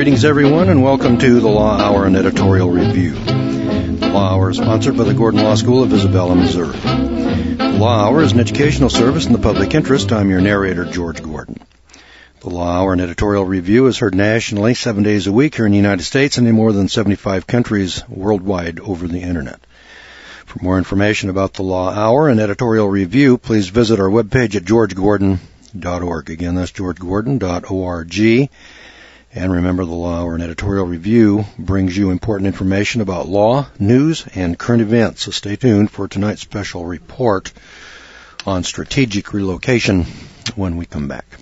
Greetings, everyone, and welcome to the Law Hour and Editorial Review. The Law Hour is sponsored by the Gordon Law School of Isabella, Missouri. The Law Hour is an educational service in the public interest. I'm your narrator, George Gordon. The Law Hour and Editorial Review is heard nationally 7 days a week here in the United States and in more than 75 countries worldwide over the Internet. For more information about the Law Hour and Editorial Review, please visit our webpage at georgegordon.org. Again, that's georgegordon.org. And remember, the Law Hour and Editorial Review brings you important information about law, news, and current events. So stay tuned for tonight's special report on strategic relocation when we come back.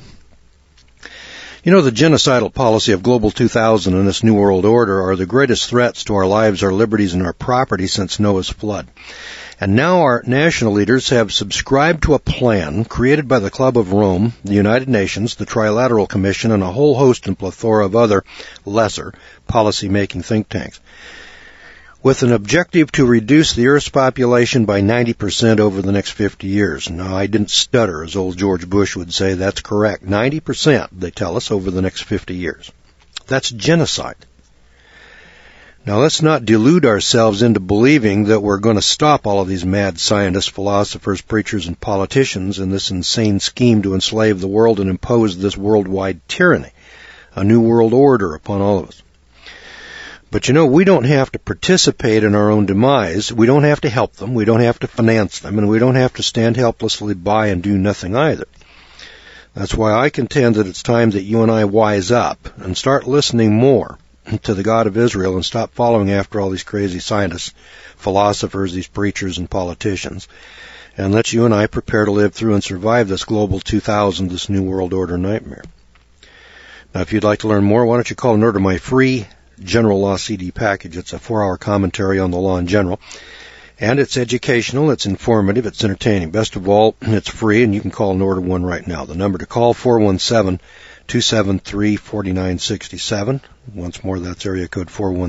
You know, the genocidal policy of Global 2000 and this New World Order are the greatest threats to our lives, our liberties, and our property since Noah's flood. And now our national leaders have subscribed to a plan created by the Club of Rome, the United Nations, the Trilateral Commission, and a whole host and plethora of other lesser policy-making think tanks, with an objective to reduce the Earth's population by 90% over the next 50 years. Now, I didn't stutter, as old George Bush would say. That's correct. 90%, they tell us, over the next 50 years. That's genocide. Now, let's not delude ourselves into believing that we're going to stop all of these mad scientists, philosophers, preachers, and politicians in this insane scheme to enslave the world and impose this worldwide tyranny, a new world order upon all of us. But you know, we don't have to participate in our own demise. We don't have to help them. We don't have to finance them. And we don't have to stand helplessly by and do nothing either. That's why I contend that it's time that you and I wise up and start listening more to the God of Israel and stop following after all these crazy scientists, philosophers, these preachers and politicians. And let you and I prepare to live through and survive this Global 2000, this New World Order nightmare. Now, if you'd like to learn more, why don't you call and order my free General Law CD package. It's a 4-hour commentary on the law in general. And it's educational, it's informative, it's entertaining. Best of all, it's free, and you can call and order one right now. The number to call, 417-273-4967. Once more, that's area code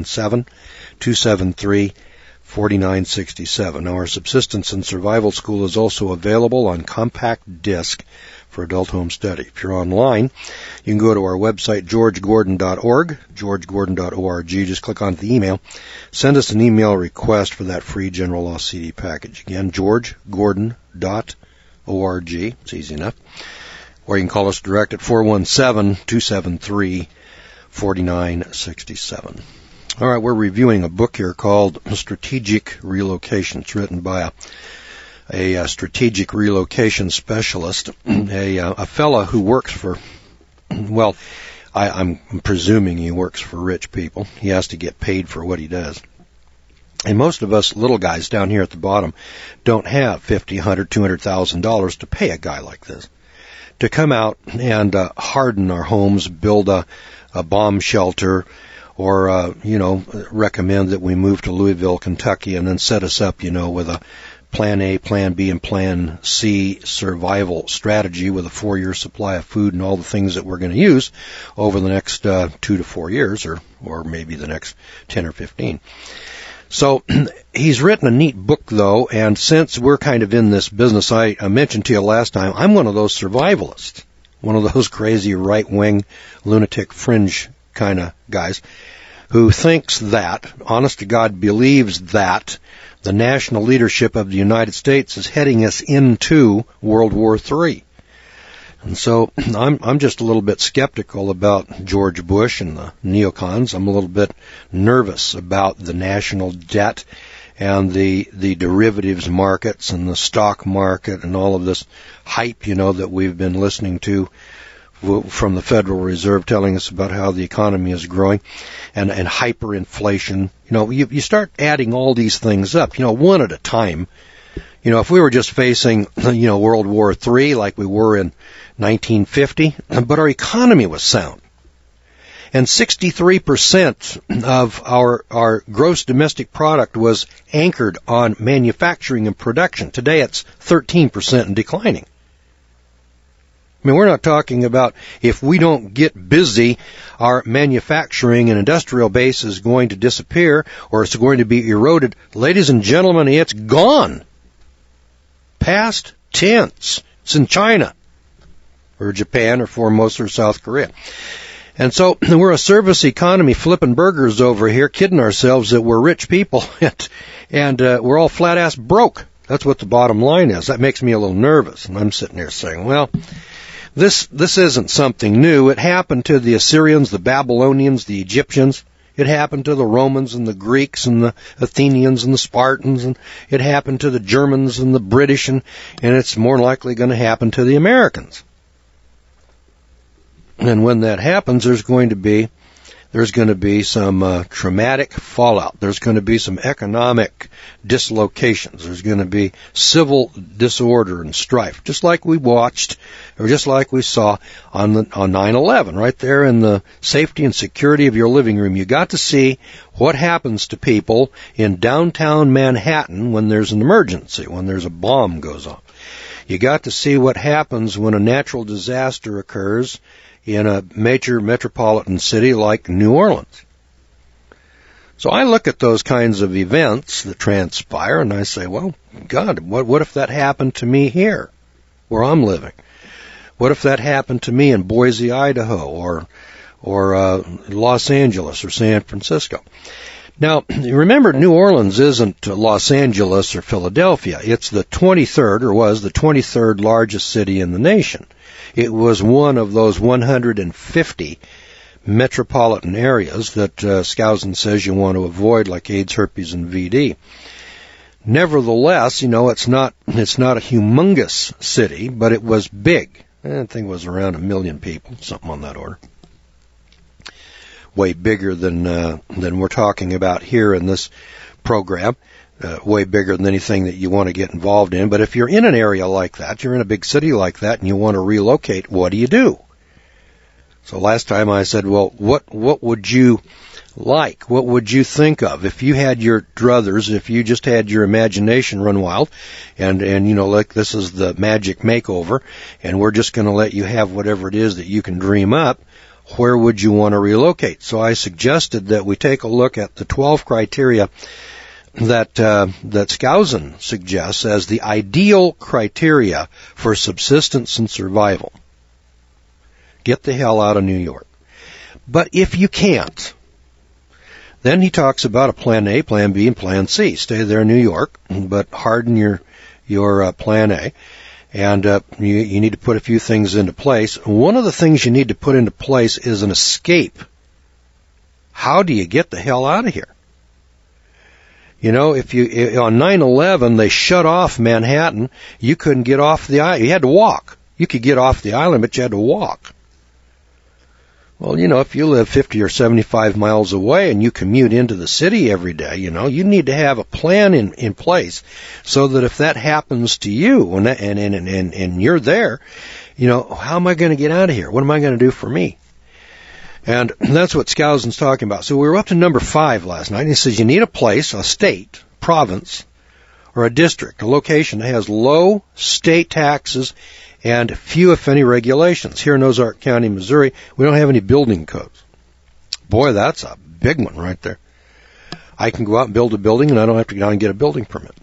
417-273-4967. Now, our Subsistence and Survival School is also available on compact disc for adult home study. If you're online, you can go to our website, georgegordon.org, georgegordon.org. Just click on the email. Send us an email request for that free General Law CD package. Again, georgegordon.org. It's easy enough. Or you can call us direct at 417-273-4967. All right, we're reviewing a book here called Strategic Relocation. It's written by a strategic relocation specialist, a fellow who works for, well, I'm presuming he works for rich people. He has to get paid for what he does. And most of us little guys down here at the bottom don't have $50, $100, $200,000 to pay a guy like this to come out and harden our homes, build a bomb shelter, or, recommend that we move to Louisville, Kentucky, and then set us up, with a Plan A, Plan B, and Plan C survival strategy with a 4-year supply of food and all the things that we're going to use over the next 2 to 4 years, or maybe the next 10 or 15. So he's written a neat book, though, and since we're kind of in this business, I mentioned to you last time, I'm one of those survivalists, one of those crazy right-wing lunatic fringe kind of guys who thinks that, honest to God, believes that the national leadership of the United States is heading us into World War III. And so I'm just a little bit skeptical about George Bush and the neocons. I'm a little bit nervous about the national debt and the derivatives markets and the stock market and all of this hype, that we've been listening to from the Federal Reserve telling us about how the economy is growing and hyperinflation. You start adding all these things up, one at a time. If we were just facing, World War III like we were in 1950, but our economy was sound. And 63% of our gross domestic product was anchored on manufacturing and production. Today it's 13% and declining. I mean, we're not talking about if we don't get busy, our manufacturing and industrial base is going to disappear or it's going to be eroded. Ladies and gentlemen, it's gone. Past tense. It's in China or Japan or Formosa or South Korea. And so we're a service economy flipping burgers over here, kidding ourselves that we're rich people, and we're all flat-ass broke. That's what the bottom line is. That makes me a little nervous. And I'm sitting here saying, well, this isn't something new. It happened to the Assyrians, the Babylonians, the Egyptians. It happened to the Romans and the Greeks and the Athenians and the Spartans. And it happened to the Germans and the British. And it's more likely going to happen to the Americans. And when that happens, there's going to be some traumatic fallout. There's going to be some economic dislocations. There's going to be civil disorder and strife, just like we watched, or just like we saw on 9/11, right there in the safety and security of your living room. You got to see what happens to people in downtown Manhattan when there's an emergency, when there's a bomb goes off. You got to see what happens when a natural disaster occurs in a major metropolitan city like New Orleans. So I look at those kinds of events that transpire and I say, well, God, what if that happened to me here where I'm living? What if that happened to me in Boise, Idaho, or Los Angeles or San Francisco? Now, remember, New Orleans isn't Los Angeles or Philadelphia. It's the 23rd, or was the 23rd largest city in the nation. It was one of those 150 metropolitan areas that Skousen says you want to avoid, like AIDS, herpes, and VD. Nevertheless, it's not a humongous city, but it was big. I think it was around 1 million people, something on that order. Way bigger than we're talking about here in this program. Way bigger than anything that you want to get involved in. But if you're in an area like that, you're in a big city like that, and you want to relocate, what do you do? So last time I said, well, what would you like? What would you think of if you had your druthers, if you just had your imagination run wild, and like this is the magic makeover, and we're just going to let you have whatever it is that you can dream up? Where would you want to relocate? So I suggested that we take a look at the 12 criteria that Skousen suggests as the ideal criteria for subsistence and survival. Get the hell out of New York. But if you can't, then he talks about a plan A, plan B, and plan C. Stay there in New York, but harden your plan A. And you need to put a few things into place. One of the things you need to put into place is an escape. How do you get the hell out of here? If on 9/11 they shut off Manhattan, you couldn't get off the island. You had to walk. You could get off the island, but you had to walk. Well, if you live 50 or 75 miles away and you commute into the city every day, you need to have a plan in place so that if that happens to you and you're there, how am I going to get out of here? What am I going to do for me? And that's what Skousen's talking about. So we were up to number 5 last night, and he says you need a place, a state, province, or a district, a location that has low state taxes and few, if any, regulations. Here in Ozark County, Missouri, we don't have any building codes. Boy, that's a big one right there. I can go out and build a building, and I don't have to go out and get a building permit.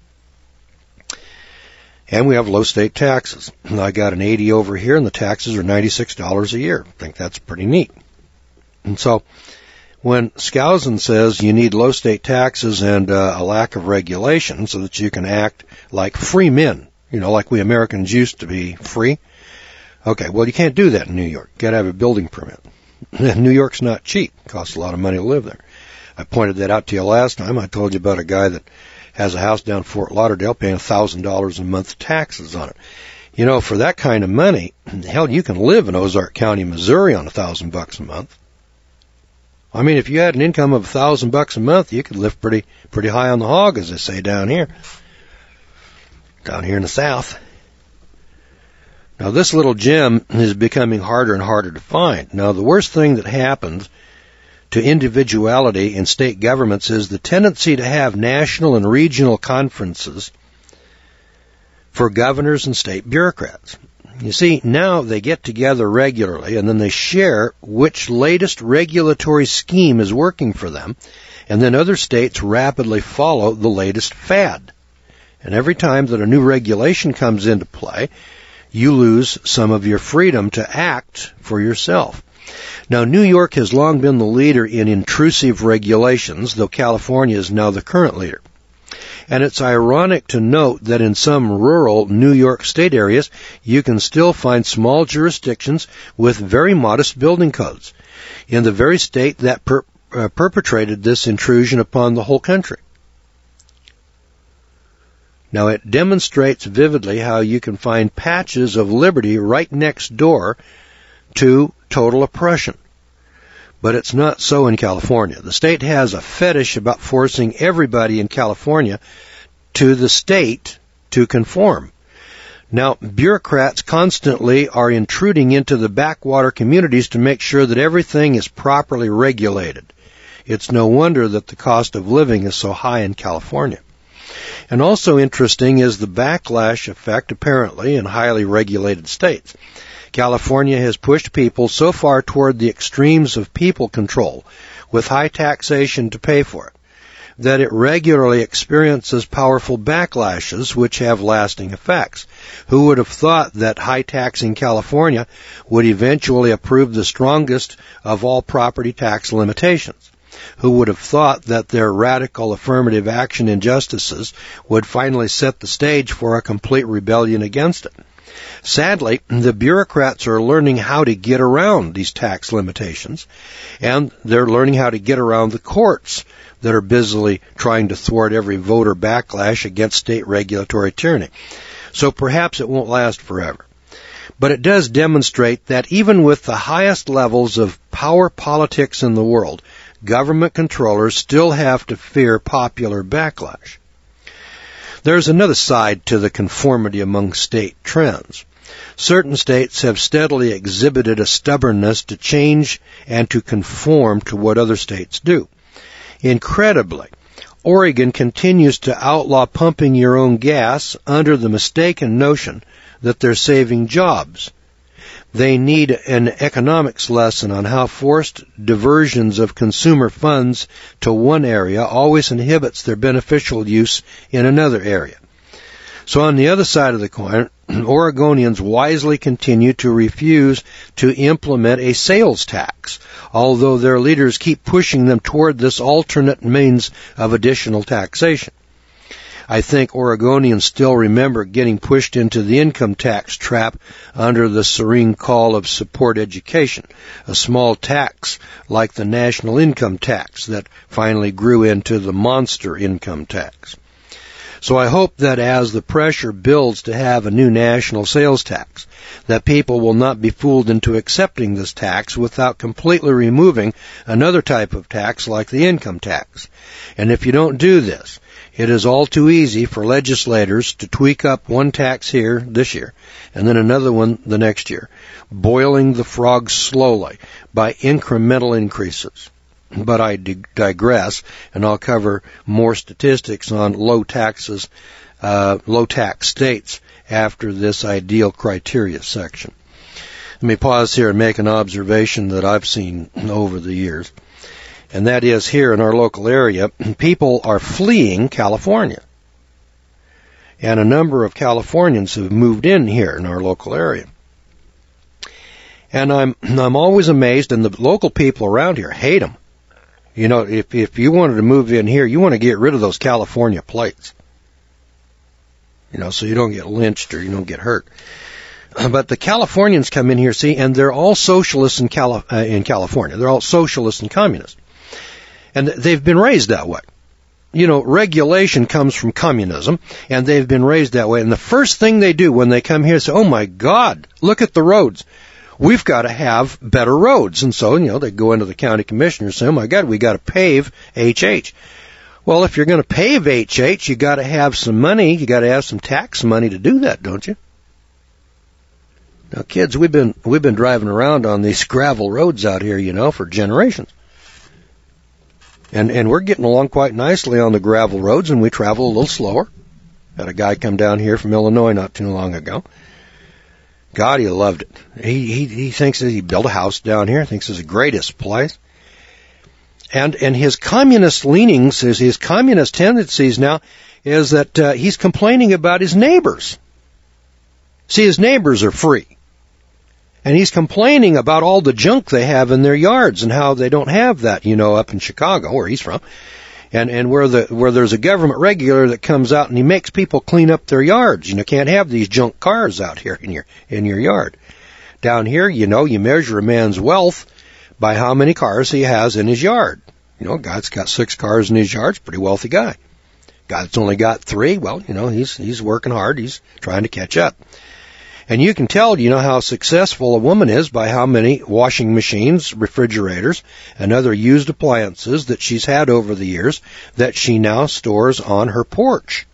And we have low state taxes. I got an 80 over here, and the taxes are $96 a year. I think that's pretty neat. And so when Skousen says you need low state taxes and a lack of regulation so that you can act like free men, like we Americans used to be free. Okay, well, you can't do that in New York. You got to have a building permit. New York's not cheap. It costs a lot of money to live there. I pointed that out to you last time. I told you about a guy that has a house down Fort Lauderdale paying $1,000 a month taxes on it. For that kind of money, hell, you can live in Ozark County, Missouri on $1,000 a month. I mean, if you had an income of $1,000 a month, you could live pretty high on the hog, as they say down here in the South. Now, this little gem is becoming harder and harder to find. Now, the worst thing that happens to individuality in state governments is the tendency to have national and regional conferences for governors and state bureaucrats. You see, now they get together regularly and then they share which latest regulatory scheme is working for them, and then other states rapidly follow the latest fad. And every time that a new regulation comes into play, you lose some of your freedom to act for yourself. Now, New York has long been the leader in intrusive regulations, though California is now the current leader. And it's ironic to note that in some rural New York State areas, you can still find small jurisdictions with very modest building codes in the very state that perpetrated this intrusion upon the whole country. Now, it demonstrates vividly how you can find patches of liberty right next door to total oppression. But it's not so in California. The state has a fetish about forcing everybody in California to the state to conform. Now, bureaucrats constantly are intruding into the backwater communities to make sure that everything is properly regulated. It's no wonder that the cost of living is so high in California. And also interesting is the backlash effect, apparently, in highly regulated states. California has pushed people so far toward the extremes of people control, with high taxation to pay for it, that it regularly experiences powerful backlashes which have lasting effects. Who would have thought that high-taxing California would eventually approve the strongest of all property tax limitations? Who would have thought that their radical affirmative action injustices would finally set the stage for a complete rebellion against it? Sadly, the bureaucrats are learning how to get around these tax limitations, and they're learning how to get around the courts that are busily trying to thwart every voter backlash against state regulatory tyranny. So perhaps it won't last forever. But it does demonstrate that even with the highest levels of power politics in the world, government controllers still have to fear popular backlash. There's another side to the conformity among state trends. Certain states have steadily exhibited a stubbornness to change and to conform to what other states do. Incredibly, Oregon continues to outlaw pumping your own gas under the mistaken notion that they're saving jobs. They need an economics lesson on how forced diversions of consumer funds to one area always inhibits their beneficial use in another area. So on the other side of the coin, Oregonians wisely continue to refuse to implement a sales tax, although their leaders keep pushing them toward this alternate means of additional taxation. I think Oregonians still remember getting pushed into the income tax trap under the serene call of support education, a small tax like the national income tax that finally grew into the monster income tax. So I hope that as the pressure builds to have a new national sales tax, that people will not be fooled into accepting this tax without completely removing another type of tax like the income tax. And if you don't do this, it is all too easy for legislators to tweak up one tax here this year and then another one the next year, boiling the frog slowly by incremental increases. But I digress, and I'll cover more statistics on low tax states after this ideal criteria section. Let me pause here and make an observation that I've seen over the years. And that is, here in our local area, people are fleeing California. And a number of Californians have moved in here in our local area. And I'm always amazed, and the local people around here hate them. You know, if you wanted to move in here, you want to get rid of those California plates. You know, so you don't get lynched or you don't get hurt. But the Californians come in here, see, and they're all socialists in California. They're all socialists and communists. And they've been raised that way. You know, regulation comes from communism, and they've been raised that way. And the first thing they do when they come here is say, oh my God, look at the roads. We've got to have better roads. And so, you know, they go into the county commissioner and say, oh my God, we got to pave HH. Well, if you're going to pave HH, you got to have some money. You got to have some tax money to do that, don't you? Now, kids, we've been driving around on these gravel roads out here, you know, for generations. And we're getting along quite nicely on the gravel roads, and we travel a little slower. Had a guy come down here from Illinois not too long ago. God, he loved it. He thinks that he built a house down here, thinks it's the greatest place. And his communist leanings, his communist tendencies now, is that he's complaining about his neighbors. See, his neighbors are free. And he's complaining about all the junk they have in their yards and how they don't have that, up in Chicago, where he's from. And where there's a government regular that comes out and he makes people clean up their yards. Can't have these junk cars out here in your yard. Down here, you measure a man's wealth by how many cars he has in his yard. A guy that's got 6 cars in his yard's a pretty wealthy guy. Guy that's only got 3, well, he's working hard. He's trying to catch up. And you can tell, how successful a woman is by how many washing machines, refrigerators, and other used appliances that she's had over the years that she now stores on her porch.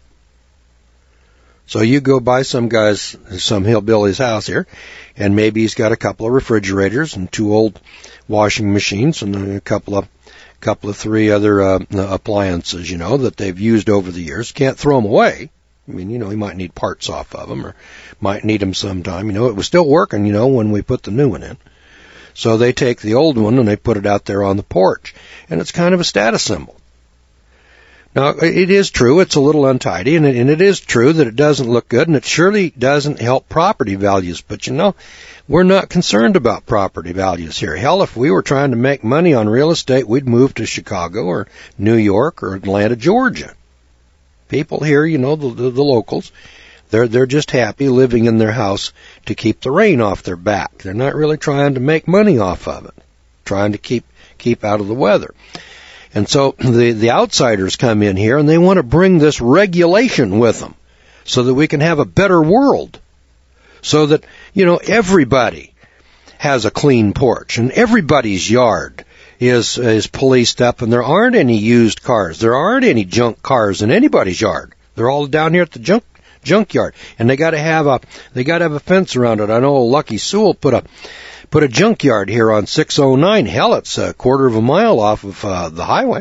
So you go by some hillbilly's house here, and maybe he's got a couple of refrigerators and 2 old washing machines and a couple of 3 other appliances, that they've used over the years. Can't throw them away. I mean, he might need parts off of them or might need them sometime. It was still working, when we put the new one in. So they take the old one and they put it out there on the porch. And it's kind of a status symbol. Now, it is true, it's a little untidy, and it is true that it doesn't look good, and it surely doesn't help property values. But, we're not concerned about property values here. Hell, if we were trying to make money on real estate, we'd move to Chicago or New York or Atlanta, Georgia. People here, the locals, they're just happy living in their house to keep the rain off their back. They're not really trying to make money off of it, trying to keep out of the weather. And so the outsiders come in here and they want to bring this regulation with them so that we can have a better world. So that, everybody has a clean porch and everybody's yard is policed up and there aren't any used cars. There aren't any junk cars in anybody's yard. They're all down here at the junkyard. And they gotta have a fence around it. I know Lucky Sewell put a junkyard here on 609. Hell, it's a quarter of a mile off of the highway.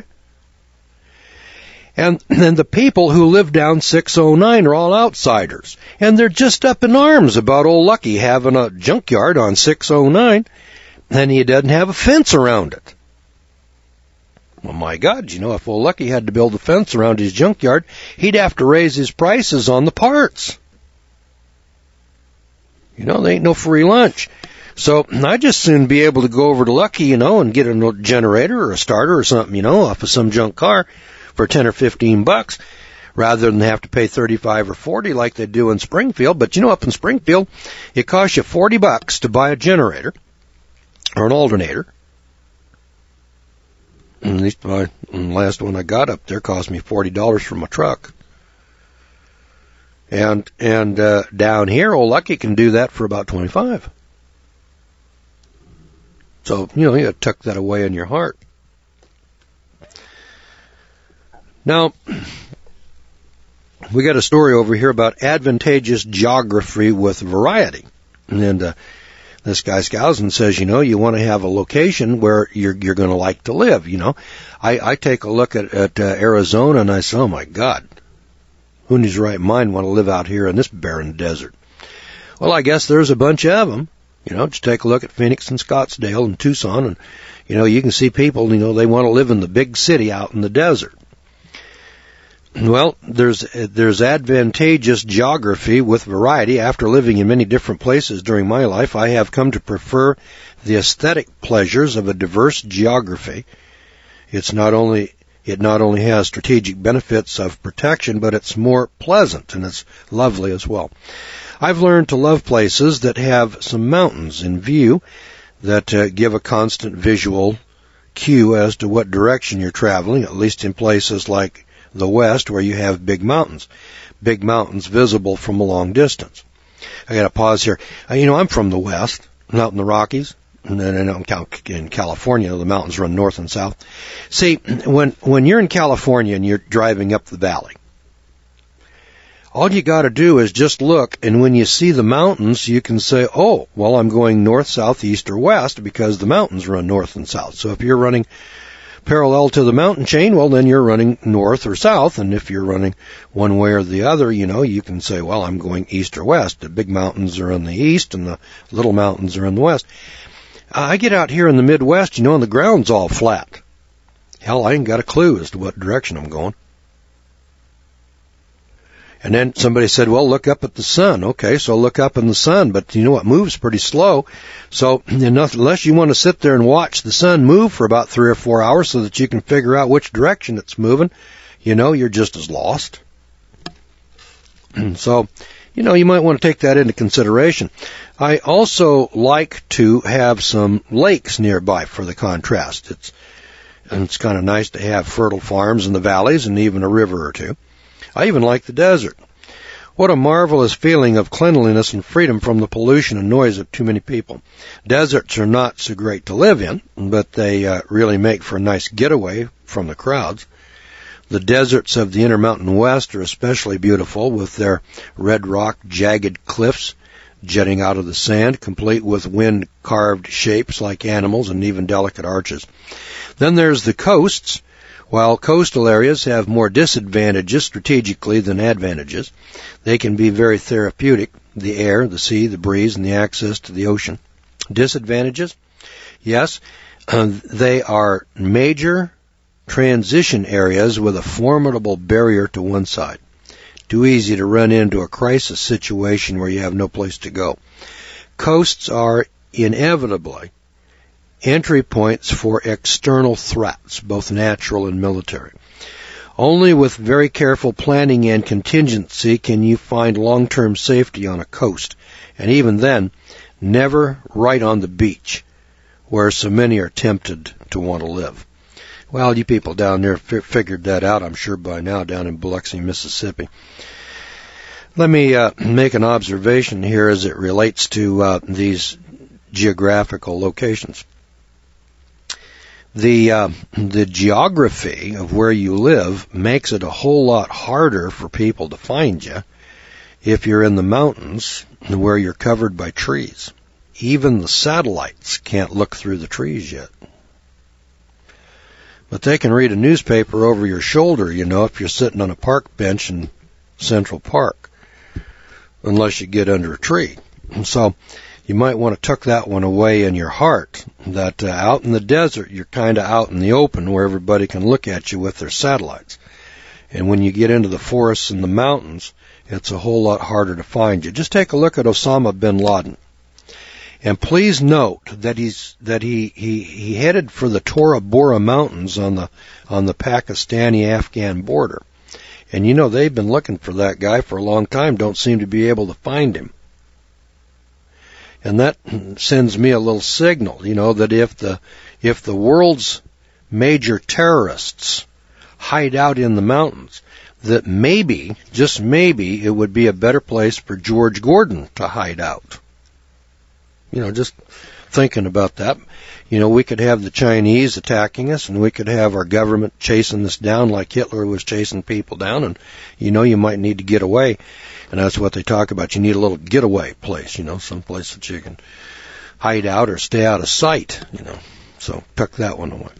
And the people who live down 609 are all outsiders. And they're just up in arms about old Lucky having a junkyard on 609, and he doesn't have a fence around it. Well, my God, if old Lucky had to build a fence around his junkyard, he'd have to raise his prices on the parts. They ain't no free lunch. So I'd just soon be able to go over to Lucky, and get a generator or a starter or something, off of some junk car for 10 or 15 bucks, rather than have to pay 35 or 40 like they do in Springfield. But up in Springfield, it costs you 40 bucks to buy a generator or an alternator. At least the last one I got up there cost me $40 for my truck. And down here, old Lucky can do that for about 25. So, you gotta tuck that away in your heart. Now, we got a story over here about advantageous geography with variety. And this guy Skousen says, you want to have a location where you're going to like to live, I take a look at Arizona and I say, oh my God, who in his right mind want to live out here in this barren desert? Well, I guess there's a bunch of them. Just take a look at Phoenix and Scottsdale and Tucson and, you can see people, they want to live in the big city out in the desert. Well, there's advantageous geography with variety. After living in many different places during my life, I have come to prefer the aesthetic pleasures of a diverse geography. It not only has strategic benefits of protection, but it's more pleasant and it's lovely as well. I've learned to love places that have some mountains in view that give a constant visual cue as to what direction you're traveling, at least in places like the West, where you have big mountains visible from a long distance. I got to pause here. I'm from the West, I'm out in the Rockies, and then in California, the mountains run north and south. See, when you're in California and you're driving up the valley, all you got to do is just look, and when you see the mountains, you can say, oh, well, I'm going north, south, east, or west, because the mountains run north and south. So if you're running parallel to the mountain chain, well, then you're running north or south, and if you're running one way or the other, you can say, well, I'm going east or west. The big mountains are in the east, and the little mountains are in the west. I get out here in the Midwest, and the ground's all flat. Hell, I ain't got a clue as to what direction I'm going. And then somebody said, well, look up at the sun. Okay, so look up in the sun, but you know, it moves pretty slow. So unless you want to sit there and watch the sun move for about 3 or 4 hours so that you can figure out which direction it's moving, you know, you're just as lost. So, you know, you might want to take that into consideration. I also like to have some lakes nearby for the contrast. It's kind of nice to have fertile farms in the valleys and even a river or two. I even like the desert. What a marvelous feeling of cleanliness and freedom from the pollution and noise of too many people. Deserts are not so great to live in, but they really make for a nice getaway from the crowds. The deserts of the Intermountain West are especially beautiful, with their red rock, jagged cliffs jutting out of the sand, complete with wind-carved shapes like animals and even delicate arches. Then there's the coasts. While coastal areas have more disadvantages strategically than advantages, they can be very therapeutic. The air, the sea, the breeze, and the access to the ocean. Disadvantages? Yes, they are major transition areas with a formidable barrier to one side. Too easy to run into a crisis situation where you have no place to go. Coasts are inevitably entry points for external threats, both natural and military. Only with very careful planning and contingency can you find long-term safety on a coast, and even then, never right on the beach, where so many are tempted to want to live. Well, you people down there figured that out, I'm sure, by now, down in Biloxi, Mississippi. Let me make an observation here as it relates to these geographical locations. The geography of where you live makes it a whole lot harder for people to find you if you're in the mountains where you're covered by trees. Even the satellites can't look through the trees yet. But they can read a newspaper over your shoulder, you know, if you're sitting on a park bench in Central Park, unless you get under a tree. And so you might want to tuck that one away in your heart, that out in the desert, you're kind of out in the open where everybody can look at you with their satellites. And when you get into the forests and the mountains, it's a whole lot harder to find you. Just take a look at Osama bin Laden. And please note that he headed for the Tora Bora Mountains on the Pakistani-Afghan border. And you know, they've been looking for that guy for a long time, don't seem to be able to find him. And that sends me a little signal, you know, that if the world's major terrorists hide out in the mountains, that maybe, just maybe, it would be a better place for George Gordon to hide out. You know, just thinking about that. You know, we could have the Chinese attacking us, and we could have our government chasing us down like Hitler was chasing people down, and, you know, you might need to get away. And that's what they talk about. You need a little getaway place, you know, some place that you can hide out or stay out of sight, you know. So tuck that one away.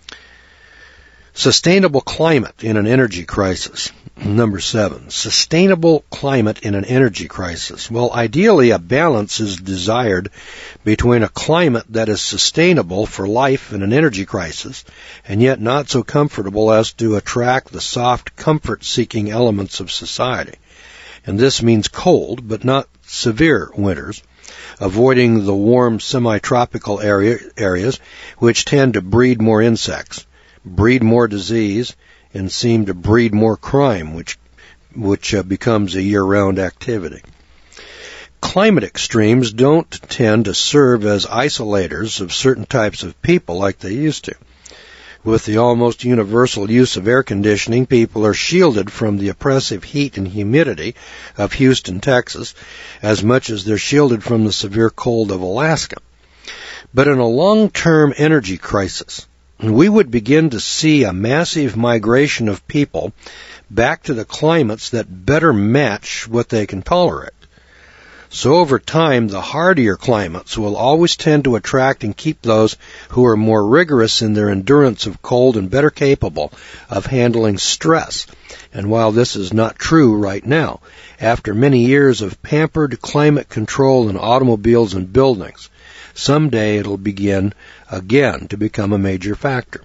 Sustainable climate in an energy crisis. Number 7, sustainable climate in an energy crisis. Well, ideally, a balance is desired between a climate that is sustainable for life in an energy crisis, and yet not so comfortable as to attract the soft, comfort-seeking elements of society. And this means cold, but not severe winters, avoiding the warm semi-tropical areas, which tend to breed more insects, breed more disease, and seem to breed more crime, which becomes a year-round activity. Climate extremes don't tend to serve as isolators of certain types of people like they used to. With the almost universal use of air conditioning, people are shielded from the oppressive heat and humidity of Houston, Texas, as much as they're shielded from the severe cold of Alaska. But in a long-term energy crisis, we would begin to see a massive migration of people back to the climates that better match what they can tolerate. So over time, the hardier climates will always tend to attract and keep those who are more rigorous in their endurance of cold and better capable of handling stress. And while this is not true right now, after many years of pampered climate control in automobiles and buildings, someday it'll begin again to become a major factor.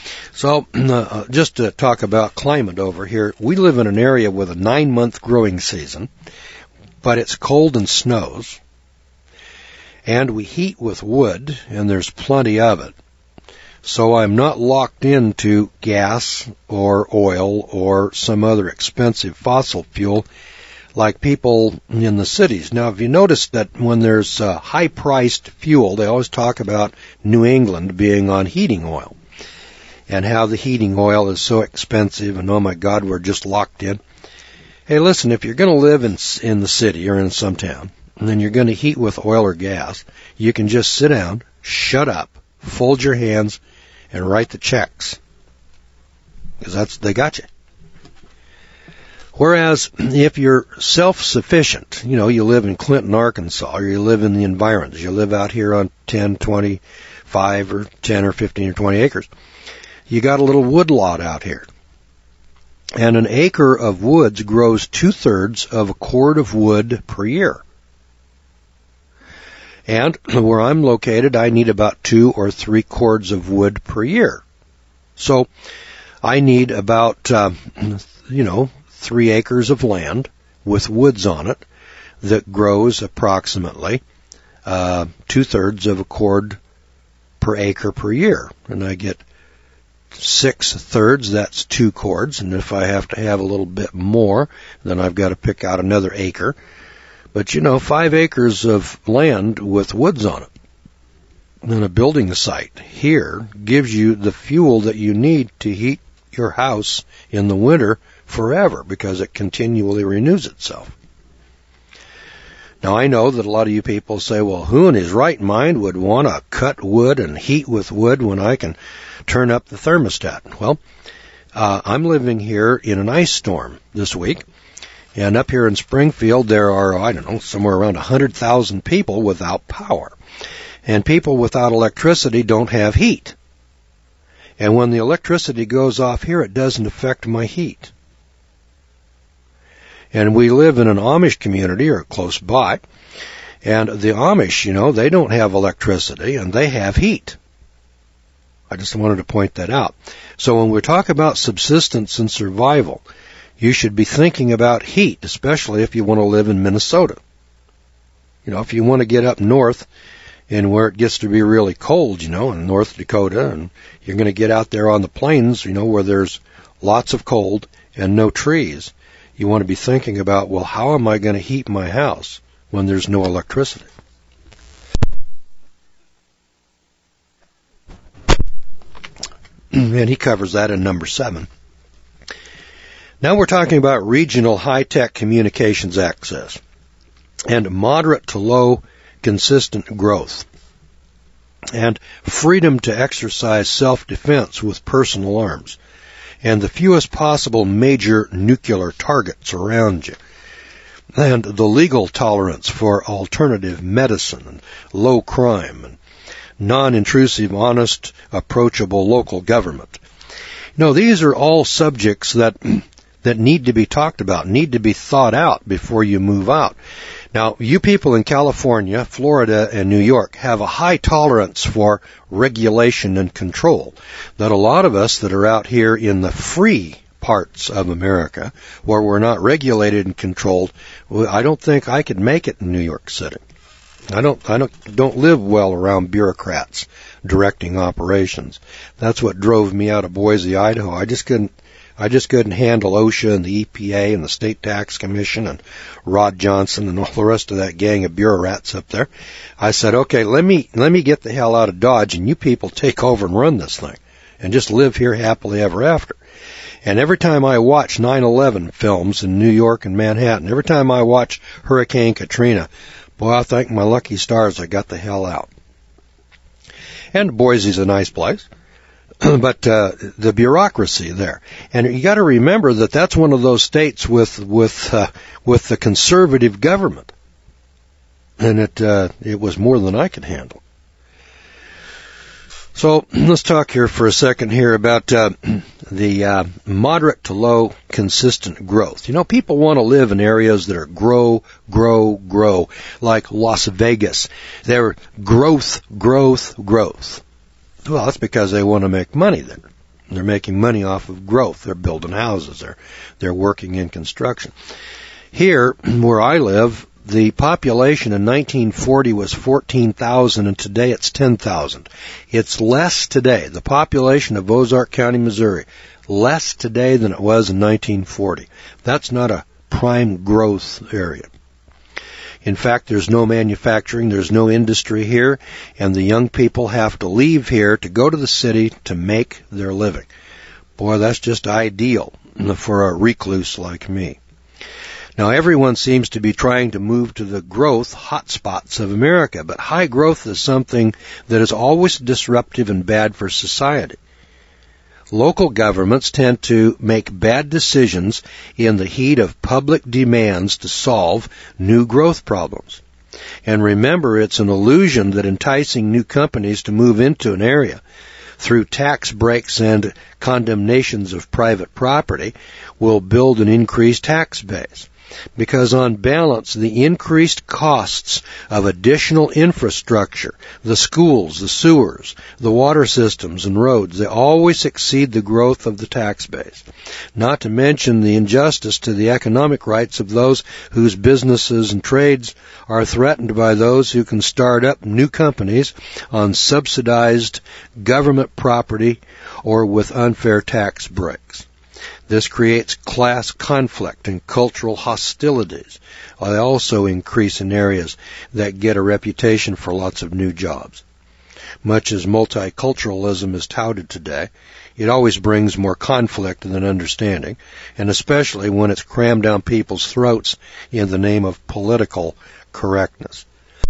So, just to talk about climate over here, we live in an area with a 9-month growing season, but it's cold and snows, and we heat with wood, and there's plenty of it. So I'm not locked into gas or oil or some other expensive fossil fuel like people in the cities. Now, have you noticed that when there's high-priced fuel, they always talk about New England being on heating oil and how the heating oil is so expensive and, oh, my God, we're just locked in. Hey, listen, if you're going to live in the city or in some town and then you're going to heat with oil or gas, you can just sit down, shut up, fold your hands, and write the checks, because they got you. Whereas if you're self-sufficient, you live in Clinton, Arkansas, or you live in the environs, you live out here on 10, 25, or 10 or 15 or 20 acres, you got a little wood lot out here. And an acre of woods grows 2/3 of a cord of wood per year. And where I'm located, I need about 2 or 3 cords of wood per year. So I need about, 3 acres of land with woods on it that grows approximately 2/3 of a cord per acre per year. And I get 6/3, that's 2 cords. And if I have to have a little bit more, then I've got to pick out another acre. But 5 acres of land with woods on it. And a building site here gives you the fuel that you need to heat your house in the winter forever, because it continually renews itself. Now, I know that a lot of you people say, well, who in his right mind would want to cut wood and heat with wood when I can turn up the thermostat? Well, I'm living here in an ice storm this week. And up here in Springfield, there are, somewhere around 100,000 people without power. And people without electricity don't have heat. And when the electricity goes off here, it doesn't affect my heat. And we live in an Amish community, or close by. And the Amish, they don't have electricity, and they have heat. I just wanted to point that out. So when we talk about subsistence and survival, you should be thinking about heat, especially if you want to live in Minnesota. If you want to get up north and where it gets to be really cold, in North Dakota, and you're going to get out there on the plains, where there's lots of cold and no trees, you want to be thinking about, well, how am I going to heat my house when there's no electricity? And he covers that in number 7. Now we're talking about regional high-tech communications access and moderate to low consistent growth and freedom to exercise self-defense with personal arms and the fewest possible major nuclear targets around you and the legal tolerance for alternative medicine and low crime and non-intrusive, honest, approachable local government. These are all subjects that need to be talked about, need to be thought out before you move out. Now, you people in California, Florida, and New York have a high tolerance for regulation and control that a lot of us that are out here in the free parts of America, where we're not regulated and controlled, I don't think I could make it in New York City. I don't live well around bureaucrats directing operations. That's what drove me out of Boise, Idaho. I just couldn't handle OSHA and the EPA and the State Tax Commission and Rod Johnson and all the rest of that gang of bureaucrats up there. I said, okay, let me get the hell out of Dodge, and you people take over and run this thing and just live here happily ever after. And every time I watch 9/11 films in New York and Manhattan, every time I watch Hurricane Katrina, boy, I thank my lucky stars I got the hell out. And Boise's a nice place. But the bureaucracy there, and you got to remember that that's one of those states with the conservative government, and it was more than I could handle. So let's talk here for a second here about the moderate to low consistent growth. People want to live in areas that are grow, like Las Vegas. They're growth. Well, that's because they want to make money there. They're making money off of growth. They're building houses. They're working in construction. Here, where I live, the population in 1940 was 14,000, and today it's 10,000. It's less today. The population of Ozark County, Missouri, less today than it was in 1940. That's not a prime growth area. In fact, there's no manufacturing, there's no industry here, and the young people have to leave here to go to the city to make their living. Boy, that's just ideal for a recluse like me. Now, everyone seems to be trying to move to the growth hotspots of America, but high growth is something that is always disruptive and bad for society. Local governments tend to make bad decisions in the heat of public demands to solve new growth problems. And remember, it's an illusion that enticing new companies to move into an area through tax breaks and condemnations of private property will build an increased tax base. Because on balance, the increased costs of additional infrastructure, the schools, the sewers, the water systems and roads, they always exceed the growth of the tax base. Not to mention the injustice to the economic rights of those whose businesses and trades are threatened by those who can start up new companies on subsidized government property or with unfair tax breaks. This creates class conflict and cultural hostilities. They also increase in areas that get a reputation for lots of new jobs. Much as multiculturalism is touted today, it always brings more conflict than understanding, and especially when it's crammed down people's throats in the name of political correctness.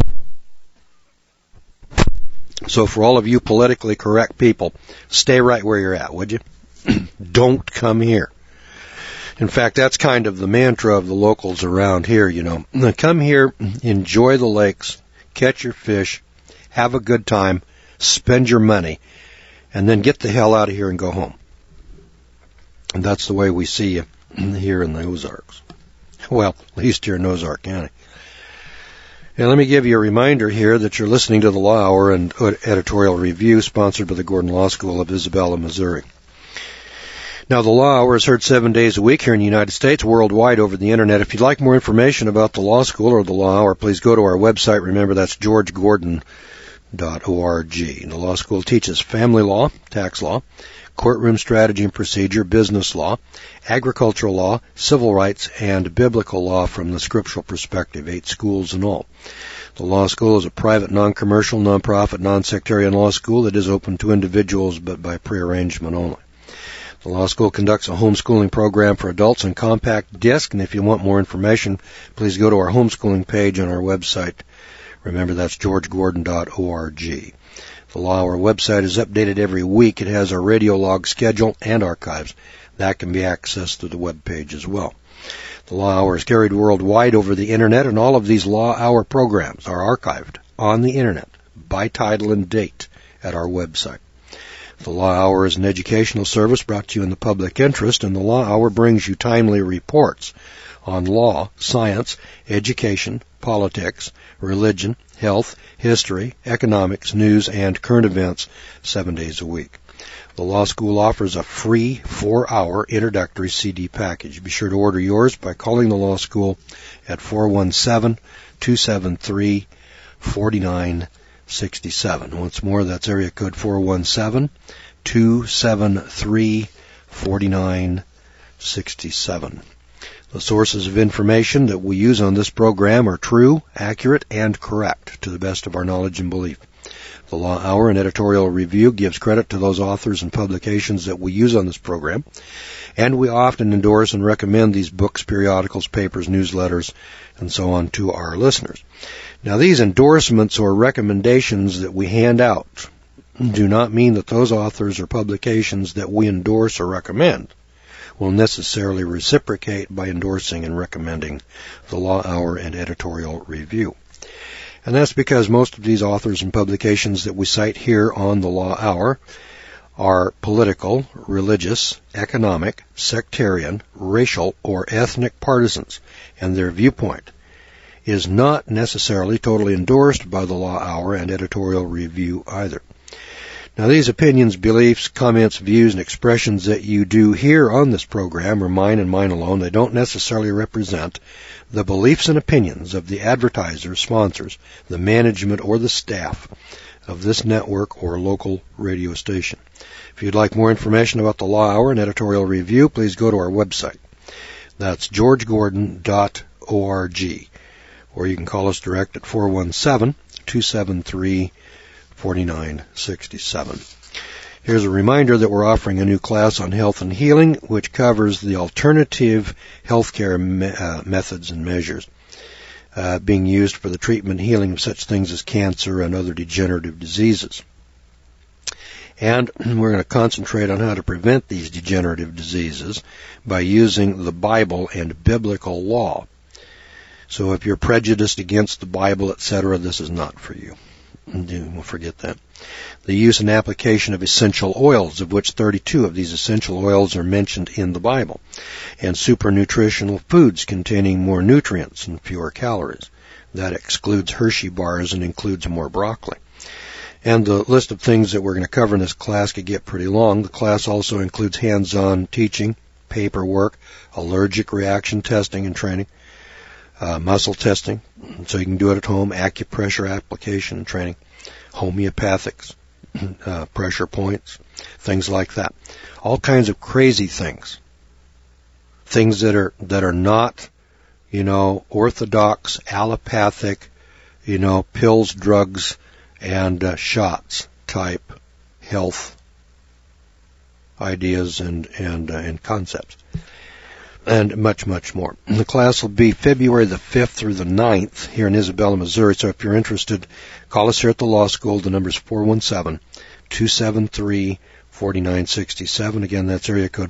So for all of you politically correct people, stay right where you're at, would you? Don't come here. In fact, that's kind of the mantra of the locals around here, you know. Come here, enjoy the lakes, catch your fish, have a good time, spend your money, and then get the hell out of here and go home. And that's the way we see you here in the Ozarks. Well, at least here in Ozark County. And let me give you a reminder here that you're listening to the Law Hour and Editorial Review, sponsored by the Gordon Law School of Isabella, Missouri. Now, the Law Hour is heard 7 days a week here in the United States, worldwide over the Internet. If you'd like more information about the Law School or the Law Hour, please go to our website. Remember, that's georgegordon.org. The Law School teaches family law, tax law, courtroom strategy and procedure, business law, agricultural law, civil rights, and biblical law from the scriptural perspective, 8 schools in all. The Law School is a private, non-commercial, non-profit, non-sectarian law school that is open to individuals but by prearrangement only. The Law School conducts a homeschooling program for adults on compact disc, and if you want more information, please go to our homeschooling page on our website. Remember, that's georgegordon.org. The Law Hour website is updated every week. It has our radio log schedule and archives. That can be accessed through the web page as well. The Law Hour is carried worldwide over the Internet, and all of these Law Hour programs are archived on the Internet by title and date at our website. The Law Hour is an educational service brought to you in the public interest, and the Law Hour brings you timely reports on law, science, education, politics, religion, health, history, economics, news, and current events 7 days a week. The Law School offers a free 4-hour introductory CD package. Be sure to order yours by calling the Law School at 417-273-4967. Once more, that's area code 417-273-4967. The sources of information that we use on this program are true, accurate, and correct to the best of our knowledge and belief. The Law Hour and Editorial Review gives credit to those authors and publications that we use on this program, and we often endorse and recommend these books, periodicals, papers, newsletters, and so on to our listeners. Now, these endorsements or recommendations that we hand out do not mean that those authors or publications that we endorse or recommend will necessarily reciprocate by endorsing and recommending the Law Hour and Editorial Review. And that's because most of these authors and publications that we cite here on the Law Hour are political, religious, economic, sectarian, racial, or ethnic partisans, and their viewpoint is not necessarily totally endorsed by the Law Hour and Editorial Review either. Now, these opinions, beliefs, comments, views, and expressions that you do hear on this program are mine and mine alone. They don't necessarily represent the beliefs and opinions of the advertisers, sponsors, the management, or the staff of this network or local radio station. If you'd like more information about the Law Hour and editorial review, please go to our website. That's georgegordon.org. Or you can call us direct at 417-273-4967. Here's a reminder that we're offering a new class on health and healing, which covers the alternative healthcare methods and measures being used for the treatment and healing of such things as cancer and other degenerative diseases. And we're going to concentrate on how to prevent these degenerative diseases by using the Bible and biblical law. So if you're prejudiced against the Bible, etc., this is not for you. We'll forget that. The use and application of essential oils, of which 32 of these essential oils are mentioned in the Bible, and super nutritional foods containing more nutrients and fewer calories. That excludes Hershey bars and includes more broccoli. And the list of things that we're going to cover in this class could get pretty long. The class also includes hands-on teaching, paperwork, allergic reaction testing and training, muscle testing, so you can do it at home, acupressure application and training, homeopathics, pressure points, things like that. All kinds of crazy things. Things that are not, orthodox, allopathic, pills, drugs, and shots type health ideas and concepts. And much, much more. The class will be February the 5th through the 9th here in Isabella, Missouri. So if you're interested, call us here at the law school. The number is 417-273-4967. Again, that's area code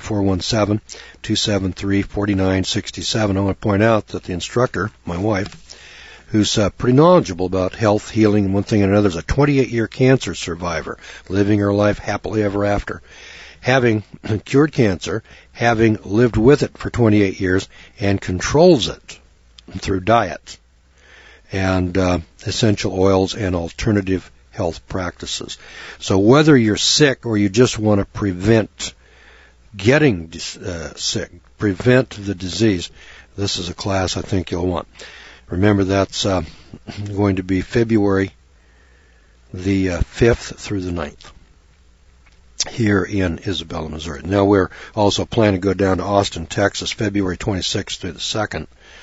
417-273-4967. I want to point out that the instructor, my wife, who's pretty knowledgeable about health, healing, and one thing and another, is a 28-year cancer survivor, living her life happily ever after, having cured cancer, having lived with it for 28 years, and controls it through diet and essential oils and alternative health practices. So whether you're sick or you just want to prevent getting sick, prevent the disease, this is a class I think you'll want. Remember, that's going to be February the 5th through the 9th. Here in Isabella, Missouri. Now we're also planning to go down to Austin, Texas, February 26th through the 2nd,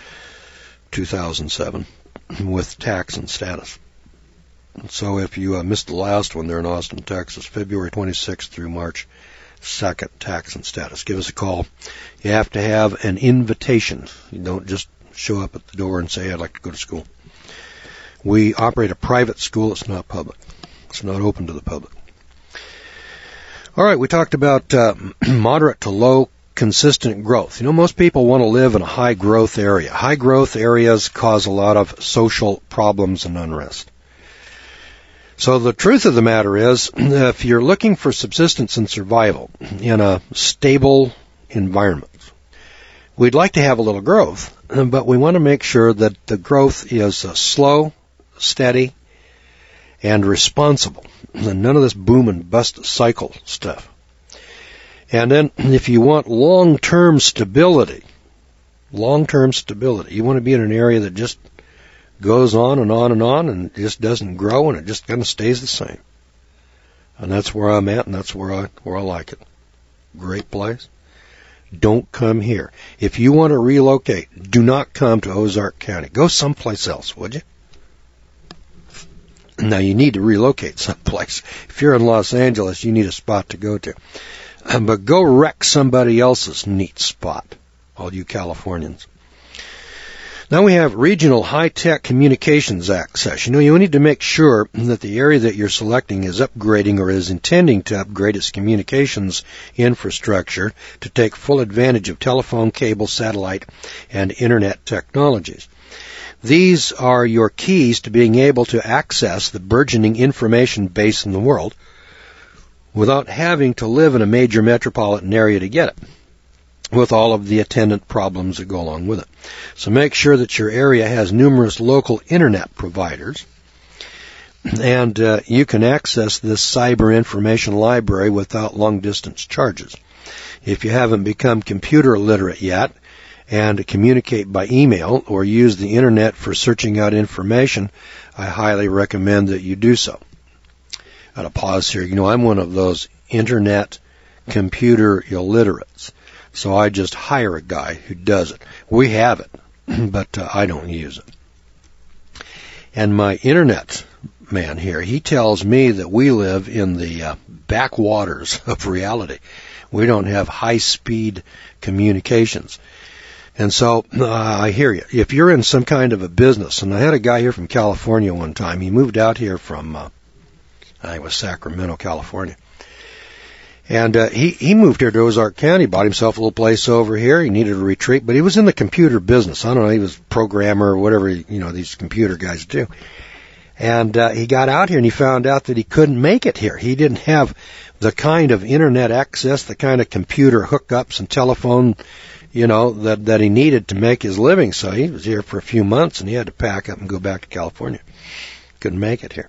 2007, with tax and status. So if you missed the last one there in Austin, Texas, February 26th through March 2nd, tax and status. Give us a call. You have to have an invitation. You don't just show up at the door and say, I'd like to go to school. We operate a private school. It's not public. It's not open to the public. All right, we talked about moderate to low consistent growth. Most people want to live in a high growth area. High growth areas cause a lot of social problems and unrest. So the truth of the matter is, if you're looking for subsistence and survival in a stable environment, we'd like to have a little growth, but we want to make sure that the growth is slow, steady, and responsible. And none of this boom and bust cycle stuff. And then if you want long-term stability, you want to be in an area that just goes on and on and on and just doesn't grow and it just kind of stays the same. And that's where I'm at, and that's where I like it. Great place. Don't come here. If you want to relocate, do not come to Ozark County. Go someplace else, would you? Now, you need to relocate someplace. If you're in Los Angeles, you need a spot to go to. But go wreck somebody else's neat spot, all you Californians. Now we have regional high-tech communications access. You need to make sure that the area that you're selecting is upgrading or is intending to upgrade its communications infrastructure to take full advantage of telephone, cable, satellite, and internet technologies. These are your keys to being able to access the burgeoning information base in the world without having to live in a major metropolitan area to get it, with all of the attendant problems that go along with it. So make sure that your area has numerous local internet providers And you can access this cyber information library without long-distance charges. If you haven't become computer literate yet and communicate by email or use the internet for searching out information, I highly recommend that you do so. I'll pause here. I'm one of those internet computer illiterates, so I just hire a guy who does it. We have it, but I don't use it. And my internet man here, he tells me that we live in the backwaters of reality. We don't have high-speed communications. And so I hear you. If you're in some kind of a business, and I had a guy here from California one time. He moved out here from, I think it was Sacramento, California. And he moved here to Ozark County, bought himself a little place over here. He needed a retreat, but he was in the computer business. I don't know, he was a programmer or whatever, these computer guys do. And he got out here and he found out that he couldn't make it here. He didn't have the kind of internet access, the kind of computer hookups and telephone, that he needed to make his living. So he was here for a few months and he had to pack up and go back to California. Couldn't make it here.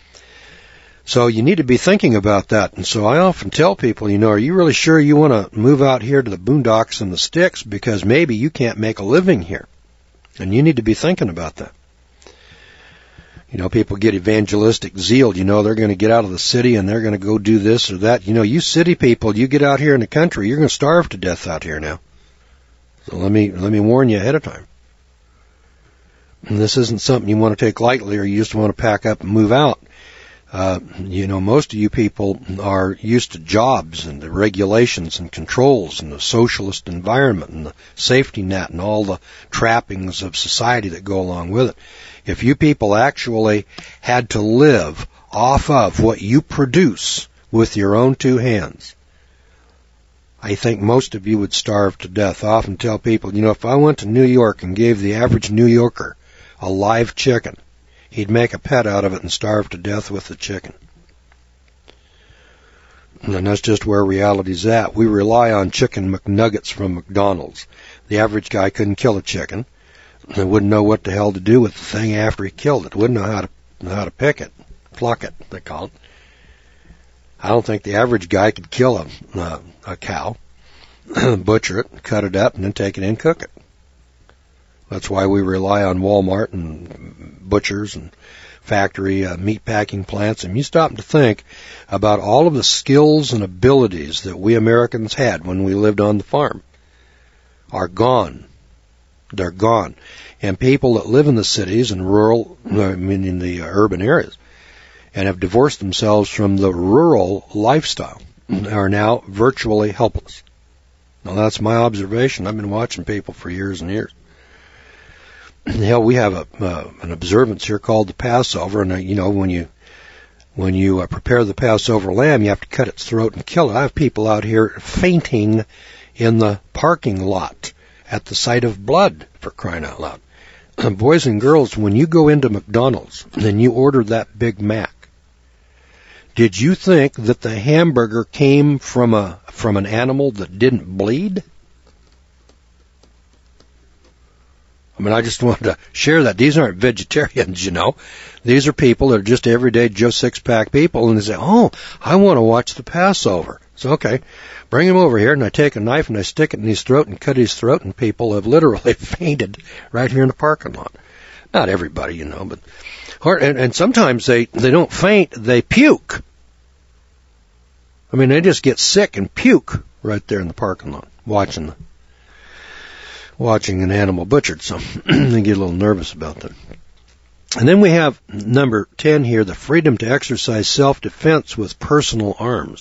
So you need to be thinking about that. And so I often tell people, are you really sure you want to move out here to the boondocks and the sticks? Because maybe you can't make a living here. And you need to be thinking about that. People get evangelistic zeal. They're going to get out of the city and they're going to go do this or that. You city people, you get out here in the country, you're going to starve to death out here now. So let me warn you ahead of time. And this isn't something you want to take lightly or you just want to pack up and move out. Most of you people are used to jobs and the regulations and controls and the socialist environment and the safety net and all the trappings of society that go along with it. If you people actually had to live off of what you produce with your own two hands, I think most of you would starve to death. I often tell people, if I went to New York and gave the average New Yorker a live chicken, he'd make a pet out of it and starve to death with the chicken. And that's just where reality's at. We rely on chicken McNuggets from McDonald's. The average guy couldn't kill a chicken. They wouldn't know what the hell to do with the thing after he killed it. Wouldn't know how to pick it, pluck it, they call it. I don't think the average guy could kill a cow, butcher it, cut it up, and then take it in and cook it. That's why we rely on Walmart and butchers and factory meat packing plants. And you stop to think about all of the skills and abilities that we Americans had when we lived on the farm are gone. They're gone. And people that live in the cities and in the urban areas and have divorced themselves from the rural lifestyle are now virtually helpless. Now, that's my observation. I've been watching people for years and years. Hell, we have an observance here called the Passover, and when you prepare the Passover lamb, you have to cut its throat and kill it. I have people out here fainting in the parking lot at the sight of blood, for crying out loud. Boys and girls, when you go into McDonald's and you order that Big Mac, did you think that the hamburger came from an animal that didn't bleed? I just wanted to share that. These aren't vegetarians, These are people that are just everyday Joe Six-Pack people, and they say, oh, I want to watch the Passover. So, okay, bring him over here, and I take a knife and I stick it in his throat and cut his throat, and people have literally fainted right here in the parking lot. Not everybody, but... And sometimes they don't faint, they puke. They just get sick and puke right there in the parking lot, watching an animal butchered, so they get a little nervous about that. And then we have number 10 here, the freedom to exercise self-defense with personal arms.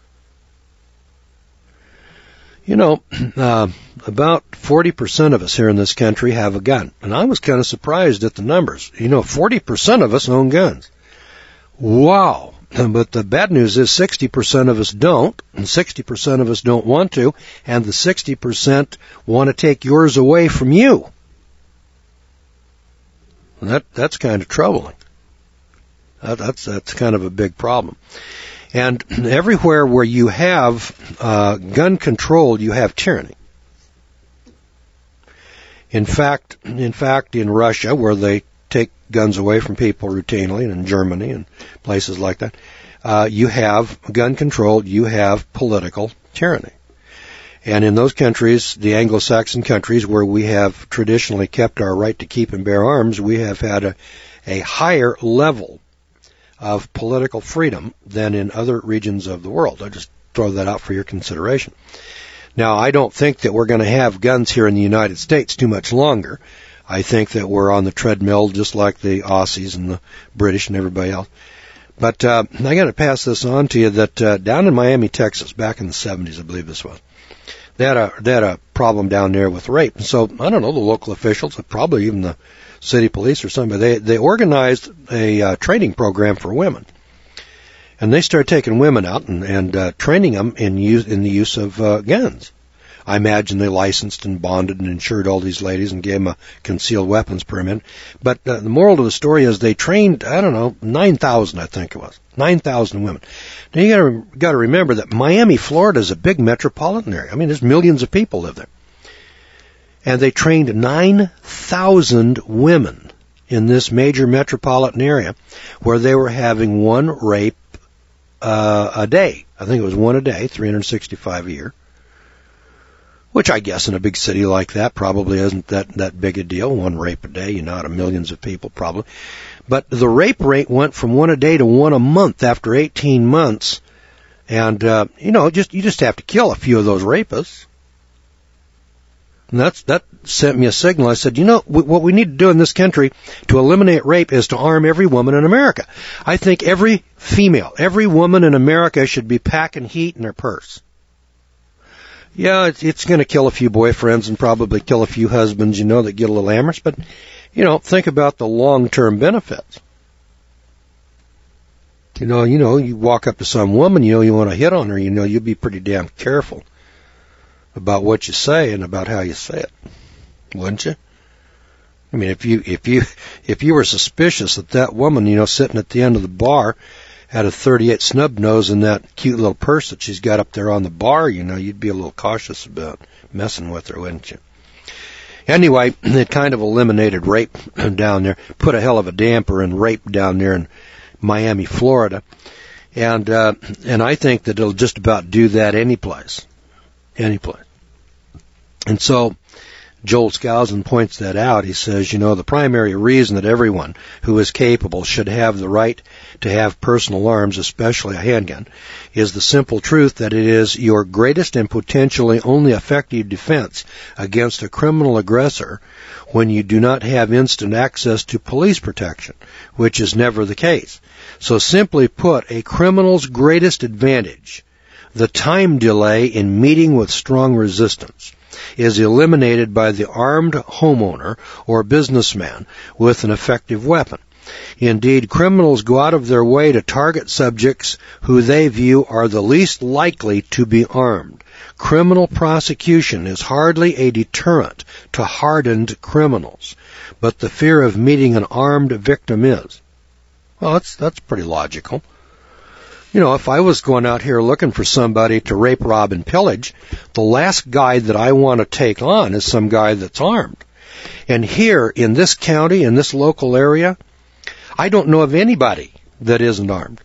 About 40% of us here in this country have a gun. And I was kind of surprised at the numbers. 40% of us own guns. Wow. But the bad news is 60% of us don't, and 60% of us don't want to, and the 60% want to take yours away from you. And that's kind of troubling. That's kind of a big problem. And everywhere where you have gun control, you have tyranny. In fact, in Russia, where they take guns away from people routinely, and in Germany and places like that, you have gun control, you have political tyranny. And in those countries, the Anglo-Saxon countries where we have traditionally kept our right to keep and bear arms, we have had a higher level of political freedom than in other regions of the world. I just throw that out for your consideration. Now, I don't think that we're going to have guns here in the United States too much longer. I think that we're on the treadmill just like the Aussies and the British and everybody else. But I got to pass this on to you that down in Miami, Texas, back in the 70s, I believe this was, they had a problem down there with rape. And so, I don't know, the local officials, probably even the city police or somebody, they organized a training program for women. And they started taking women out and training them in the use of guns. I imagine they licensed and bonded and insured all these ladies and gave them a concealed weapons permit. But the moral of the story is they trained, 9,000, I think it was. 9,000 women. Now you got to remember that Miami, Florida is a big metropolitan area. I mean, there's millions of people live there. And they trained 9,000 women in this major metropolitan area where they were having one rape a day. I think it was one a day, 365 a year. Which I guess in a big city like that probably isn't that big a deal. One rape a day, out of millions of people probably. But the rape rate went from one a day to one a month after 18 months. And, you just have to kill a few of those rapists. And that sent me a signal. I said, what we need to do in this country to eliminate rape is to arm every woman in America. I think every woman in America should be packing heat in her purse. Yeah, it's going to kill a few boyfriends and probably kill a few husbands, that get a little amorous. But, think about the long-term benefits. You walk up to some woman, you want to hit on her, you'll be pretty damn careful about what you say and about how you say it, wouldn't you? I mean, if you were suspicious that woman, sitting at the end of the bar, had a 38 snub nose in that cute little purse that she's got up there on the bar, you'd be a little cautious about messing with her, wouldn't you? Anyway, it kind of eliminated rape down there, put a hell of a damper in rape down there in Miami, Florida. And I think that it'll just about do that any place. And so Joel Skousen points that out. He says, the primary reason that everyone who is capable should have the right to have personal arms, especially a handgun, is the simple truth that it is your greatest and potentially only effective defense against a criminal aggressor when you do not have instant access to police protection, which is never the case. So simply put, a criminal's greatest advantage, the time delay in meeting with strong resistance, is eliminated by the armed homeowner or businessman with an effective weapon. Indeed, criminals go out of their way to target subjects who they view are the least likely to be armed. Criminal prosecution is hardly a deterrent to hardened criminals, but the fear of meeting an armed victim is. Well, that's pretty logical. If I was going out here looking for somebody to rape, rob, and pillage, the last guy that I want to take on is some guy that's armed. And here in this county, in this local area, I don't know of anybody that isn't armed.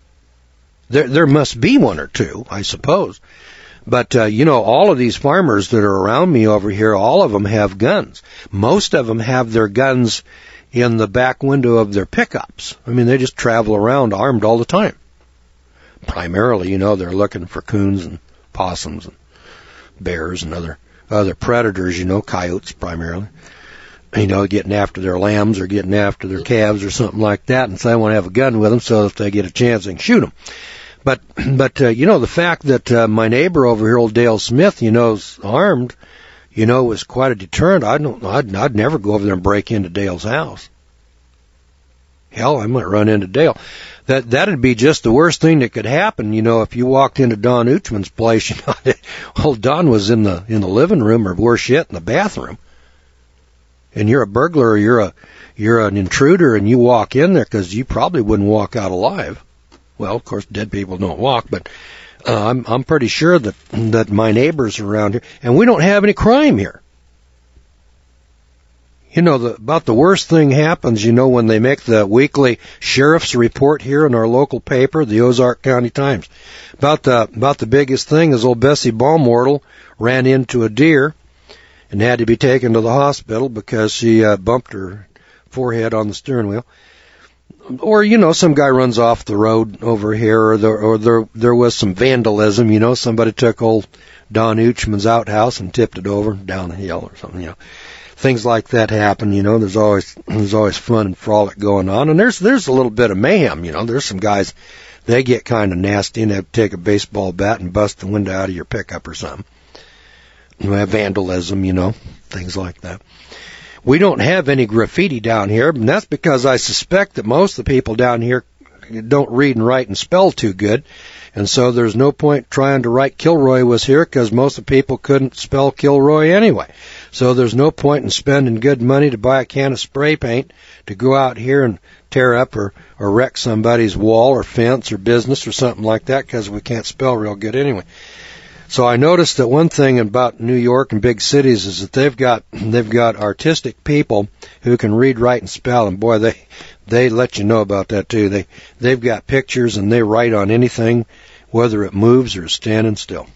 There must be one or two, I suppose. But, all of these farmers that are around me over here, all of them have guns. Most of them have their guns in the back window of their pickups. I mean, they just travel around armed all the time. Primarily, they're looking for coons and possums and bears and other predators, coyotes primarily. Getting after their lambs or getting after their calves or something like that, and so they want to have a gun with them so if they get a chance they can shoot them. But the fact that my neighbor over here, old Dale Smith, is armed, was quite a deterrent. I'd never go over there and break into Dale's house. Hell, I might run into Dale. That'd be just the worst thing that could happen, if you walked into Don Uchman's place, old Don was in the living room or worse yet, in the bathroom. And you're a burglar or you're an intruder and you walk in there because you probably wouldn't walk out alive. Well, of course, dead people don't walk, but I'm pretty sure that my neighbors are around here, and we don't have any crime here. About the worst thing happens, when they make the weekly sheriff's report here in our local paper, the Ozark County Times. About the biggest thing is old Bessie Baumwortel ran into a deer and had to be taken to the hospital because she bumped her forehead on the steering wheel. Or, some guy runs off the road over here, or there was some vandalism, somebody took old Don Uchman's outhouse and tipped it over down the hill or something, Things like that happen, there's always fun and frolic going on, and there's a little bit of mayhem, there's some guys, they get kind of nasty and they have to take a baseball bat and bust the window out of your pickup or something. You have vandalism, things like that. We don't have any graffiti down here, and that's because I suspect that most of the people down here don't read and write and spell too good, and so there's no point trying to write Kilroy was here because most of the people couldn't spell Kilroy anyway. So there's no point in spending good money to buy a can of spray paint to go out here and tear up or wreck somebody's wall or fence or business or something like that because we can't spell real good anyway. So I noticed that one thing about New York and big cities is that they've got artistic people who can read, write, and spell, and boy, they let you know about that too. They've got pictures and they write on anything, whether it moves or is standing still.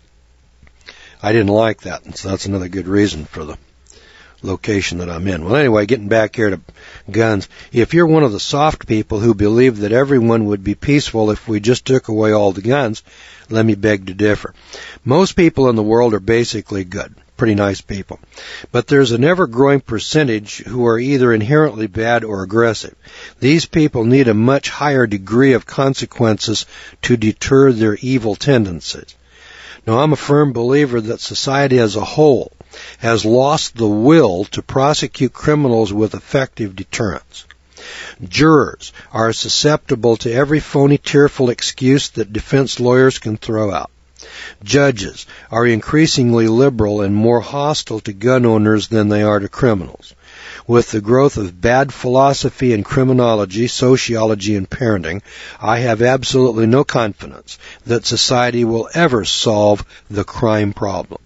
I didn't like that, and so that's another good reason for the location that I'm in. Well, anyway, getting back here to guns. If you're one of the soft people who believe that everyone would be peaceful if we just took away all the guns, let me beg to differ. Most people in the world are basically good, pretty nice people. But there's an ever-growing percentage who are either inherently bad or aggressive. These people need a much higher degree of consequences to deter their evil tendencies. Now, I'm a firm believer that society as a whole has lost the will to prosecute criminals with effective deterrence. Jurors are susceptible to every phony, tearful excuse that defense lawyers can throw out. Judges are increasingly liberal and more hostile to gun owners than they are to criminals. With the growth of bad philosophy in criminology, sociology, and parenting, I have absolutely no confidence that society will ever solve the crime problem.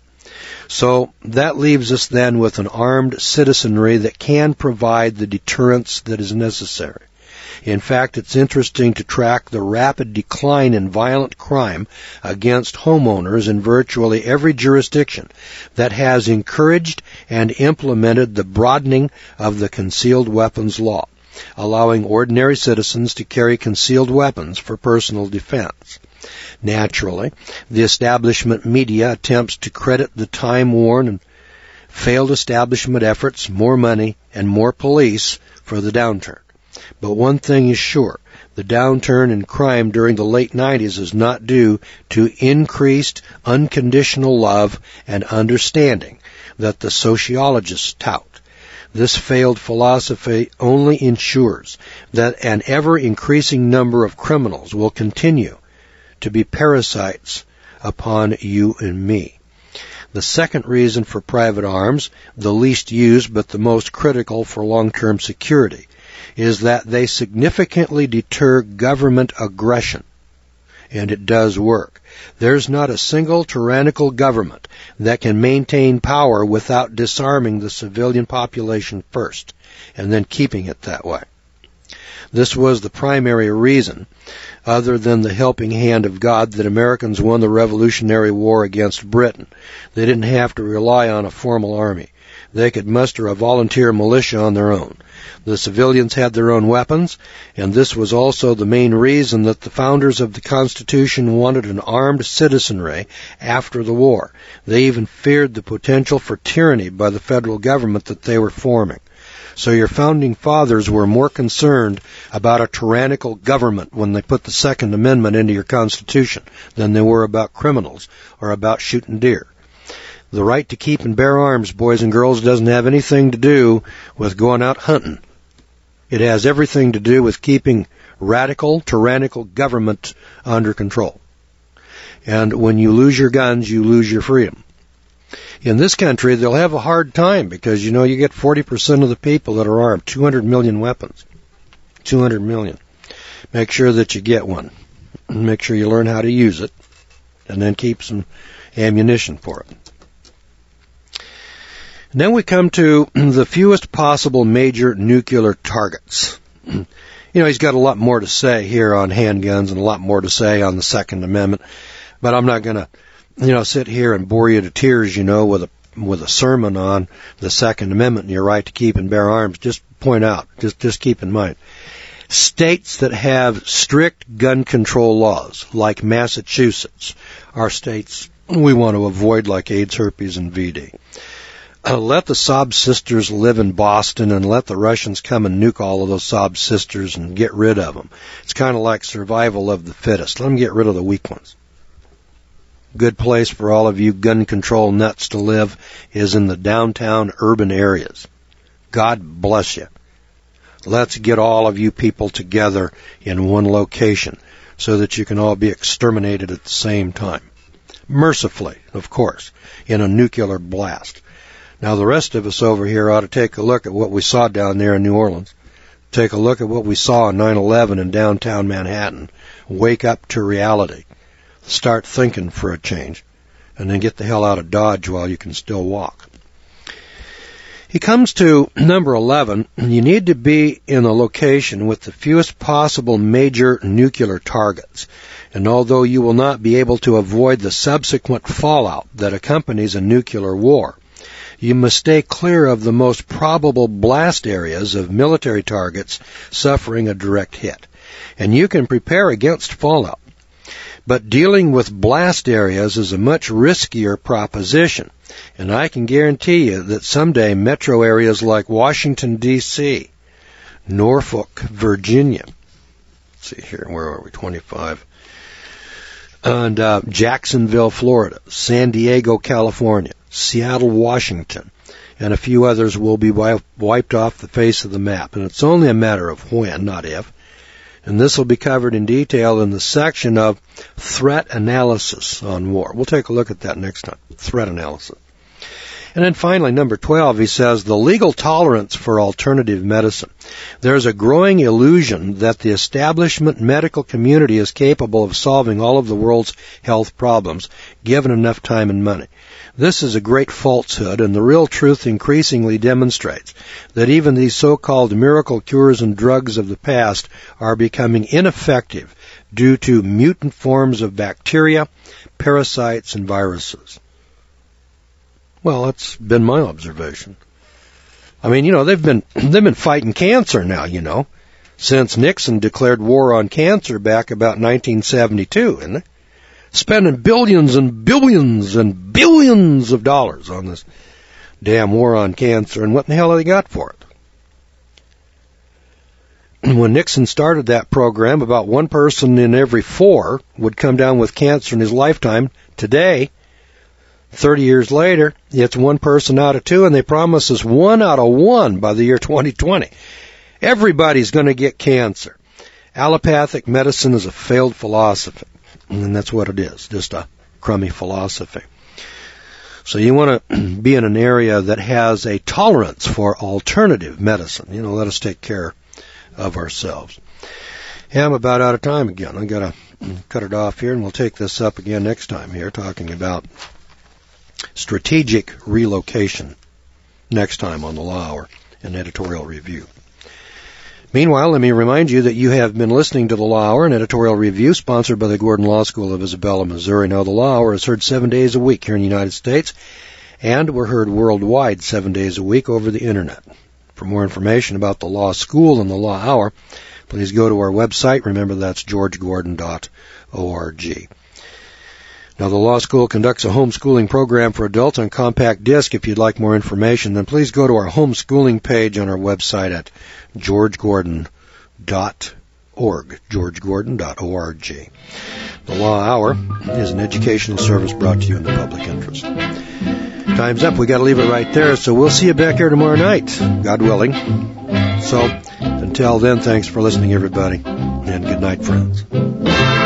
So that leaves us then with an armed citizenry that can provide the deterrence that is necessary. In fact, it's interesting to track the rapid decline in violent crime against homeowners in virtually every jurisdiction that has encouraged and implemented the broadening of the concealed weapons law, allowing ordinary citizens to carry concealed weapons for personal defense. Naturally, the establishment media attempts to credit the time-worn and failed establishment efforts, more money, and more police for the downturn. But one thing is sure, the downturn in crime during the late 90s is not due to increased unconditional love and understanding that the sociologists tout. This failed philosophy only ensures that an ever-increasing number of criminals will continue to be parasites upon you and me. The second reason for private arms, the least used but the most critical for long-term security, is that they significantly deter government aggression. And it does work. There's not a single tyrannical government that can maintain power without disarming the civilian population first, and then keeping it that way. This was the primary reason, other than the helping hand of God, that Americans won the Revolutionary War against Britain. They didn't have to rely on a formal army. They could muster a volunteer militia on their own. The civilians had their own weapons, and this was also the main reason that the founders of the Constitution wanted an armed citizenry after the war. They even feared the potential for tyranny by the federal government that they were forming. So your founding fathers were more concerned about a tyrannical government when they put the Second Amendment into your Constitution than they were about criminals or about shooting deer. The right to keep and bear arms, boys and girls, doesn't have anything to do with going out hunting. It has everything to do with keeping radical, tyrannical government under control. And when you lose your guns, you lose your freedom. In this country, they'll have a hard time because, you get 40% of the people that are armed, 200 million weapons. 200 million. Make sure that you get one. Make sure you learn how to use it, and then keep some ammunition for it. And then we come to the fewest possible major nuclear targets. He's got a lot more to say here on handguns and a lot more to say on the Second Amendment, but I'm not going to, sit here and bore you to tears, with a sermon on the Second Amendment and your right to keep and bear arms. Just point out, just keep in mind, states that have strict gun control laws, like Massachusetts, are states we want to avoid, like AIDS, herpes, and VD. Let the Sob sisters live in Boston and let the Russians come and nuke all of those Sob sisters and get rid of them. It's kind of like survival of the fittest. Let them get rid of the weak ones. Good place for all of you gun control nuts to live is in the downtown urban areas. God bless you. Let's get all of you people together in one location so that you can all be exterminated at the same time. Mercifully, of course, in a nuclear blast. Now, the rest of us over here ought to take a look at what we saw down there in New Orleans. Take a look at what we saw on 9/11 in downtown Manhattan. Wake up to reality. Start thinking for a change. And then get the hell out of Dodge while you can still walk. He comes to number 11. You need to be in a location with the fewest possible major nuclear targets. And although you will not be able to avoid the subsequent fallout that accompanies a nuclear war, you must stay clear of the most probable blast areas of military targets suffering a direct hit. And you can prepare against fallout. But dealing with blast areas is a much riskier proposition. And I can guarantee you that someday metro areas like Washington, D.C., Norfolk, Virginia, let's see here, where are we, 25, and Jacksonville, Florida, San Diego, California, Seattle, Washington, and a few others will be wiped off the face of the map. And it's only a matter of when, not if. And this will be covered in detail in the section of threat analysis on war. We'll take a look at that next time, threat analysis. And then finally, number 12, he says, the legal tolerance for alternative medicine. There's a growing illusion that the establishment medical community is capable of solving all of the world's health problems, given enough time and money. This is a great falsehood, and the real truth increasingly demonstrates that even these so-called miracle cures and drugs of the past are becoming ineffective due to mutant forms of bacteria, parasites, and viruses. Well, that's been my observation. I mean, they've been fighting cancer now, since Nixon declared war on cancer back about 1972, isn't they? Spending billions and billions and billions of dollars on this damn war on cancer, and what in the hell have they got for it? When Nixon started that program, about one person in every 4 would come down with cancer in his lifetime. Today, 30 years later, it's 1 person out of 2, and they promise us 1 out of 1 by the year 2020. Everybody's going to get cancer. Allopathic medicine is a failed philosophy, and that's what it is, just a crummy philosophy. So you want to be in an area that has a tolerance for alternative medicine. Let us take care of ourselves. Yeah, I'm about out of time again. I've got to cut it off here, and we'll take this up again next time here, talking about strategic relocation next time on the Law Hour and Editorial Review. Meanwhile, let me remind you that you have been listening to the Law Hour and Editorial Review, sponsored by the Gordon Law School of Isabella, Missouri. Now, the Law Hour is heard 7 days a week here in the United States, and we're heard worldwide 7 days a week over the Internet. For more information about the Law School and the Law Hour, please go to our website. Remember, that's georgegordon.org. Now, the Law School conducts a homeschooling program for adults on compact disc. If you'd like more information, then please go to our homeschooling page on our website at georgegordon.org, georgegordon.org. The Law Hour is an educational service brought to you in the public interest. Time's up. We got to leave it right there, so we'll see you back here tomorrow night, God willing. So, until then, thanks for listening, everybody, and good night, friends.